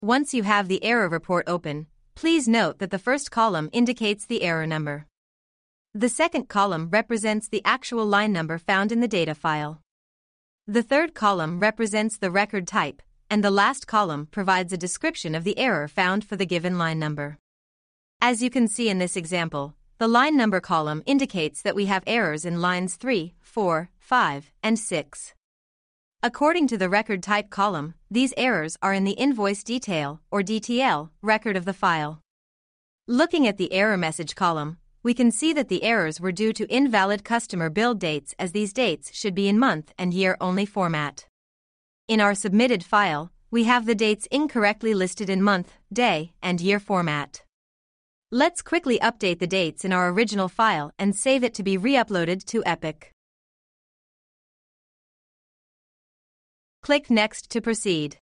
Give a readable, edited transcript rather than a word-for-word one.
Once you have the error report open, please note that the first column indicates the error number. The second column represents the actual line number found in the data file. The third column represents the record type, and the last column provides a description of the error found for the given line number. As you can see in this example, the line number column indicates that we have errors in lines 3, 4, 5, and 6. According to the record type column, these errors are in the invoice detail, or DTL, record of the file. Looking at the error message column, we can see that the errors were due to invalid customer build dates, as these dates should be in month and year only format. In our submitted file, we have the dates incorrectly listed in month, day, and year format. Let's quickly update the dates in our original file and save it to be re-uploaded to Epic. Click Next to proceed.